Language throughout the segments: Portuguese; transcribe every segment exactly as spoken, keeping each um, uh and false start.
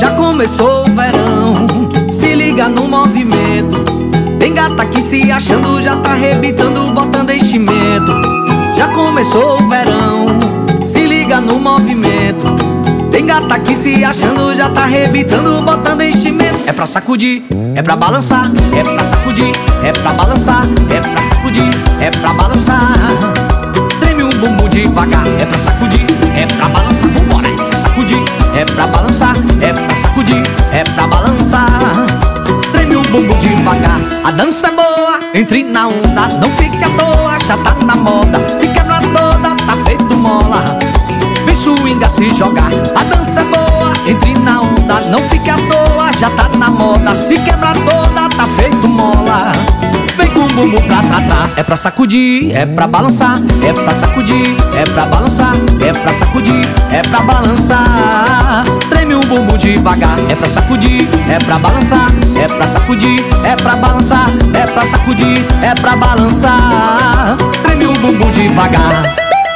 Já começou o verão, se liga no movimento. Tem gata que se achando já tá arrebitando, botando enchimento. Já começou o verão, se liga no movimento. Tem gata que se achando já tá arrebitando, botando enchimento. É pra sacudir, é pra balançar, é pra sacudir, é pra balançar, é pra sacudir, é pra balançar. Treme o bumbum devagar, é pra sacudir, é pra balançar. Vambora, é pra sacudir, é pra balançar, é pra sacudir, é pra balançar. Treme o bumbum devagar, a dança é boa, entre na onda, não fique à toa, já tá na moda. Se quebra toda, tá feito mola. Vem swinga se jogar, a dança é boa, entre na onda, não fique à toa, já tá na moda. Se quebra toda, tá feito mola. Vem com o bumbum pra tratar, é pra sacudir, é pra balançar, é pra sacudir, é pra balançar, é pra sacudir, é pra balançar. Treme o bumbum devagar, é pra sacudir, é pra balançar, é pra sacudir, é pra balançar, é pra sacudir, é pra balançar. Treme o bumbum devagar.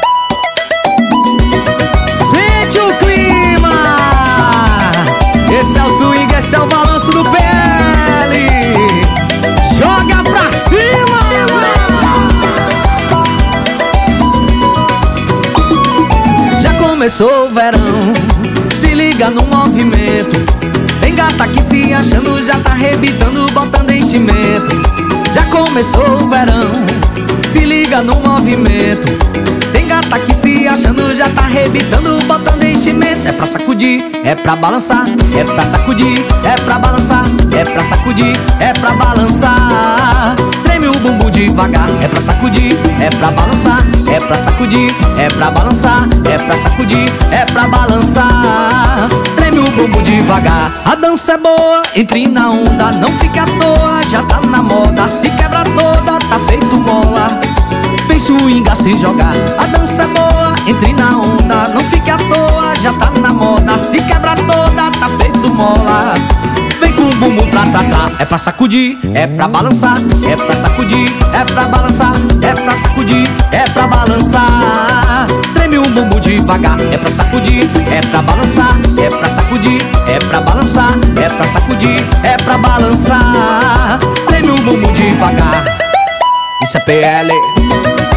Sente o clima, esse é o swing, esse é o balanço do P L. Joga pra cima! Já começou o verão, se liga no movimento. Tem gata que se achando já tá arrebitando, botando enchimento. Já começou o verão, se liga no movimento. Tem gata que se achando já tá arrebitando, botando enchimento. É pra sacudir, é pra balançar, é pra sacudir, é pra balançar, é pra sacudir, é pra balançar. Treme o bumbum devagar, é pra sacudir, é pra balançar, é pra sacudir, é pra balançar, é pra sacudir, é pra balançar. Treme o bumbum devagar, a dança é boa, entre na onda, não fique à toa, já tá na moda. Se quebra toda, tá feito mola. Vem swinga se jogar, a dança é boa, entre na onda, não fique à toa, já tá na moda. Se quebra toda, tá feito mola. Vem com o bumbum pra tratar, é pra sacudir, é pra balançar, é pra sacudir, é pra balançar, é pra sacudir, é pra balançar. Treme o bumbum devagar, é pra sacudir, é pra balançar, é pra sacudir, é pra balançar, é pra sacudir, é pra balançar. Treme o bumbum devagar. Isso é P L.